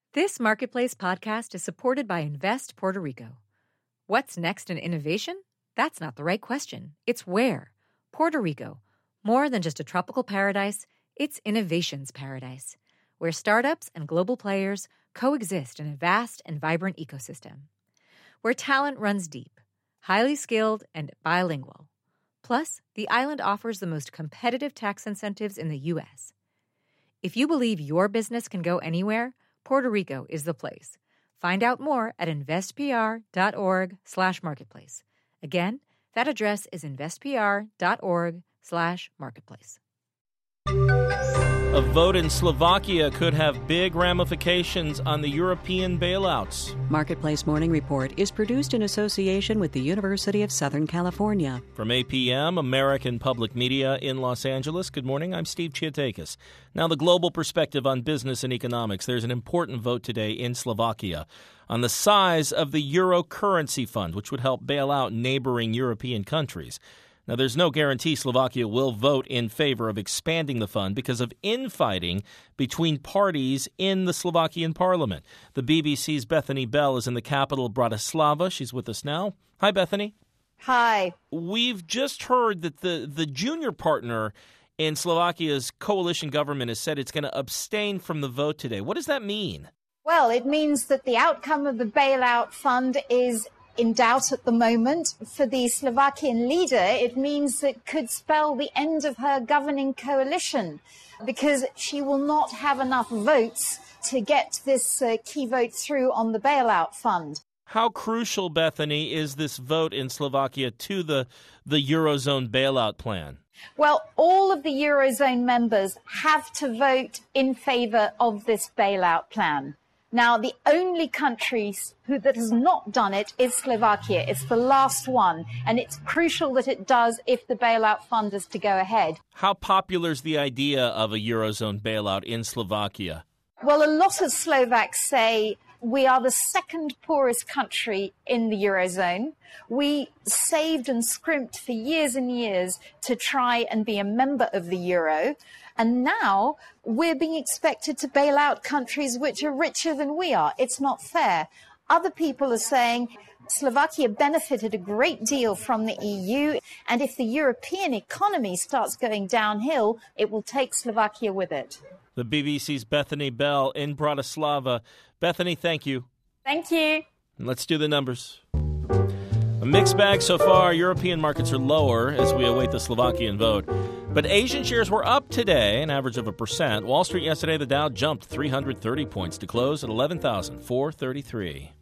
This Marketplace podcast is supported by Invest Puerto Rico. What's next in innovation? That's not the right question. It's where. Puerto Rico. More than just a tropical paradise, it's innovation's paradise, where startups and global players coexist in a vast and vibrant ecosystem. Where talent runs deep, highly skilled, and bilingual. Plus, the island offers the most competitive tax incentives in the U.S. If you believe your business can go anywhere, Puerto Rico is the place. Find out more at investpr.org/marketplace. Again, that address is investpr.org/marketplace. A vote in Slovakia could have big ramifications on the European bailouts. Marketplace Morning Report is produced in association with the University of Southern California. From APM, American Public Media in Los Angeles. Good morning, I'm Steve Chiatakis. Now, the global perspective on business and economics. There's an important vote today in Slovakia on the size of the Euro Currency Fund, which would help bail out neighboring European countries. Now, there's no guarantee Slovakia will vote in favor of expanding the fund because of infighting between parties in the Slovakian parliament. The BBC's Bethany Bell is in the capital, Bratislava. She's with us now. Hi, Bethany. Hi. We've just heard that the junior partner in Slovakia's coalition government has said it's going to abstain from the vote today. What does that mean? Well, it means that the outcome of the bailout fund is in doubt at the moment. For the Slovakian leader, it means it could spell the end of her governing coalition because she will not have enough votes to get this key vote through on the bailout fund. How crucial, Bethany, is this vote in Slovakia to the Eurozone bailout plan? Well, all of the Eurozone members have to vote in favor of this bailout plan. Now, the only country that has not done it is Slovakia. It's the last one, and it's crucial that it does if the bailout fund is to go ahead. How popular is the idea of a Eurozone bailout in Slovakia? Well, a lot of Slovaks say we are the second poorest country in the Eurozone. We saved and scrimped for years and years to try and be a member of the Euro. And now we're being expected to bail out countries which are richer than we are. It's not fair. Other people are saying Slovakia benefited a great deal from the EU. And if the European economy starts going downhill, it will take Slovakia with it. The BBC's Bethany Bell in Bratislava. Bethany, thank you. Thank you. And let's do the numbers. A mixed bag so far. European markets are lower as we await the Slovakian vote. But Asian shares were up today, an average of 1%. Wall Street yesterday, the Dow jumped 330 points to close at 11,433.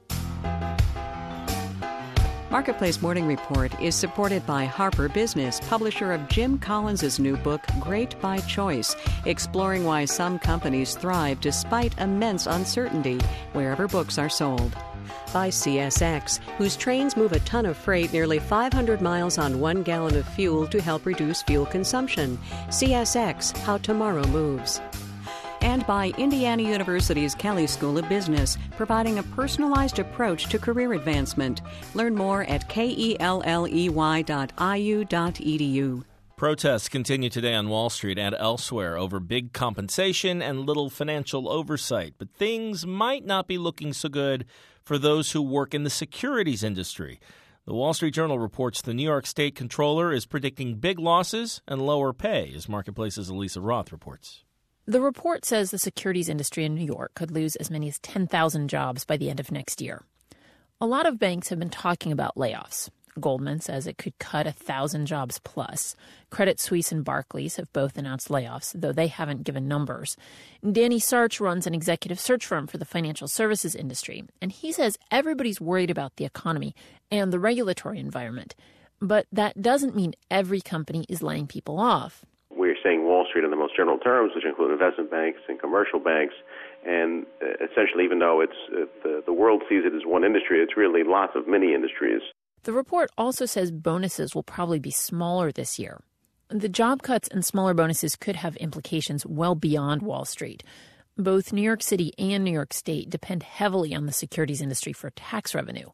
Marketplace Morning Report is supported by Harper Business, publisher of Jim Collins' new book, Great by Choice, exploring why some companies thrive despite immense uncertainty, wherever books are sold. By CSX, whose trains move a ton of freight nearly 500 miles on 1 gallon of fuel to help reduce fuel consumption. CSX, how tomorrow moves. And by Indiana University's Kelley School of Business, providing a personalized approach to career advancement. Learn more at kelley.iu.edu. Protests continue today on Wall Street and elsewhere over big compensation and little financial oversight. But things might not be looking so good for those who work in the securities industry. The Wall Street Journal reports the New York State Comptroller is predicting big losses and lower pay, as Marketplace's Elisa Roth reports. The report says the securities industry in New York could lose as many as 10,000 jobs by the end of next year. A lot of banks have been talking about layoffs. Goldman says it could cut 1,000 jobs plus. Credit Suisse and Barclays have both announced layoffs, though they haven't given numbers. Danny Sarch runs an executive search firm for the financial services industry, and he says everybody's worried about the economy and the regulatory environment. But that doesn't mean every company is laying people off. We're saying Wall Street in the most general terms, which include investment banks and commercial banks. And essentially, even though the world sees it as one industry, it's really lots of mini industries. The report also says bonuses will probably be smaller this year. The job cuts and smaller bonuses could have implications well beyond Wall Street. Both New York City and New York State depend heavily on the securities industry for tax revenue.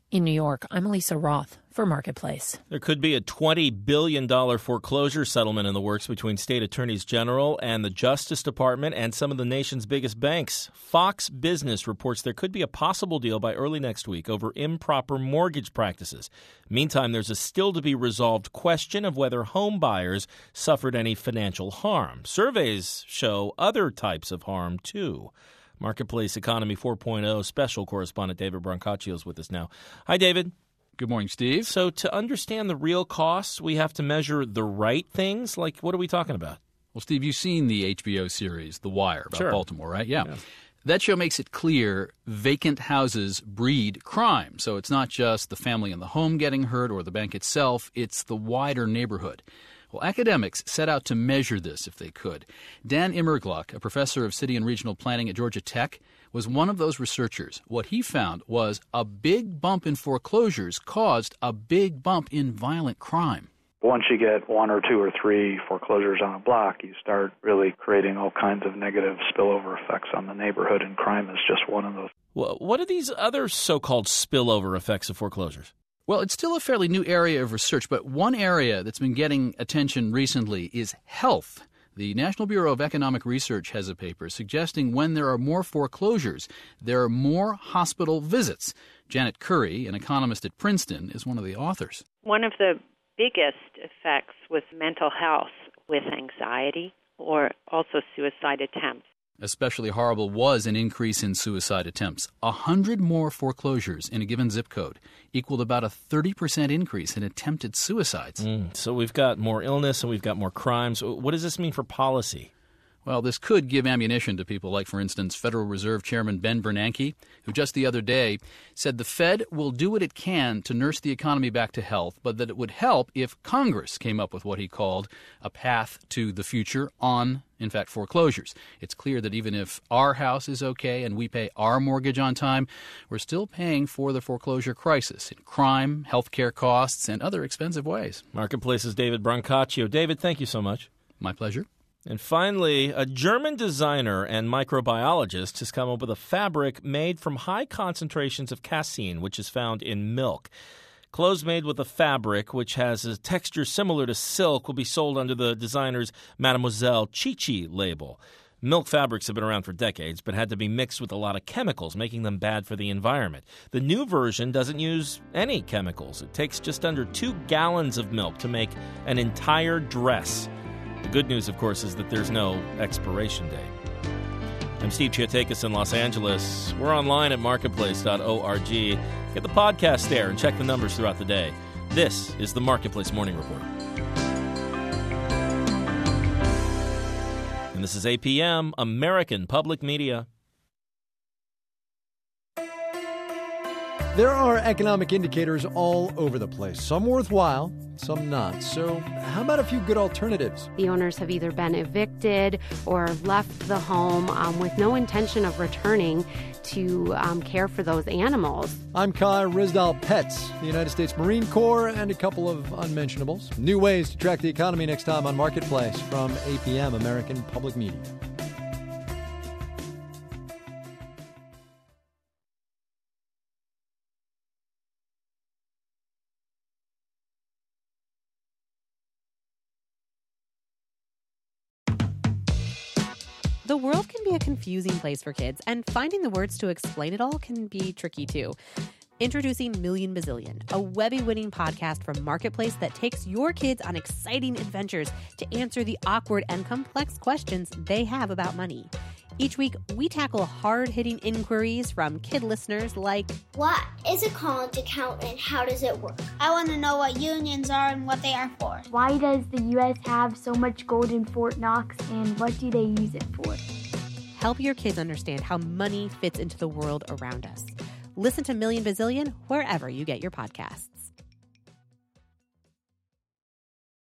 In New York, I'm Elisa Roth for Marketplace. There could be a $20 billion foreclosure settlement in the works between state attorneys general and the Justice Department and some of the nation's biggest banks. Fox Business reports there could be a possible deal by early next week over improper mortgage practices. Meantime, there's a still-to-be-resolved question of whether home buyers suffered any financial harm. Surveys show other types of harm, too. Marketplace Economy 4.0 special correspondent David Brancaccio is with us now. Hi, David. Good morning, Steve. So to understand the real costs, we have to measure the right things? Like, what are we talking about? Well, Steve, you've seen the HBO series The Wire about Sure. Baltimore, right? Yeah. That show makes it clear vacant houses breed crime. So it's not just the family in the home getting hurt or the bank itself, it's the wider neighborhood. Well, academics set out to measure this if they could. Dan Immergluck, a professor of city and regional planning at Georgia Tech, was one of those researchers. What he found was a big bump in foreclosures caused a big bump in violent crime. Once you get one or two or three foreclosures on a block, you start really creating all kinds of negative spillover effects on the neighborhood, and crime is just one of those. Well, what are these other so-called spillover effects of foreclosures? Well, it's still a fairly new area of research, but one area that's been getting attention recently is health. The National Bureau of Economic Research has a paper suggesting when there are more foreclosures, there are more hospital visits. Janet Curry, an economist at Princeton, is one of the authors. One of the biggest effects was mental health with anxiety or also suicide attempts. Especially horrible was an increase in suicide attempts. 100 more foreclosures in a given zip code equaled about a 30% increase in attempted suicides. So we've got more illness and we've got more crimes. What does this mean for policy? Well, this could give ammunition to people like, for instance, Federal Reserve Chairman Ben Bernanke, who just the other day said the Fed will do what it can to nurse the economy back to health, but that it would help if Congress came up with what he called a path to the future on, in fact, foreclosures. It's clear that even if our house is okay and we pay our mortgage on time, we're still paying for the foreclosure crisis in crime, healthcare costs, and other expensive ways. Marketplace's David Brancaccio. David, thank you so much. My pleasure. And finally, a German designer and microbiologist has come up with a fabric made from high concentrations of casein, which is found in milk. Clothes made with a fabric which has a texture similar to silk will be sold under the designer's Mademoiselle Chichi label. Milk fabrics have been around for decades, but had to be mixed with a lot of chemicals, making them bad for the environment. The new version doesn't use any chemicals. It takes just under 2 gallons of milk to make an entire dress. The good news, of course, is that there's no expiration date. I'm Steve Chiatakis in Los Angeles. We're online at marketplace.org. Get the podcast there and check the numbers throughout the day. This is the Marketplace Morning Report. And this is APM, American Public Media. There are economic indicators all over the place, some worthwhile, some not. So how about a few good alternatives? The owners have either been evicted or left the home with no intention of returning to care for those animals. I'm Kai Rizdal Pets, the United States Marine Corps, and a couple of unmentionables. New ways to track the economy next time on Marketplace from APM, American Public Media. The world can be a confusing place for kids, and finding the words to explain it all can be tricky too. Introducing Million Bazillion, a Webby-winning podcast from Marketplace that takes your kids on exciting adventures to answer the awkward and complex questions they have about money. Each week, we tackle hard-hitting inquiries from kid listeners like, what is a college account and how does it work? I want to know what unions are and what they are for. Why does the U.S. have so much gold in Fort Knox and what do they use it for? Help your kids understand how money fits into the world around us. Listen to Million Bazillion wherever you get your podcasts.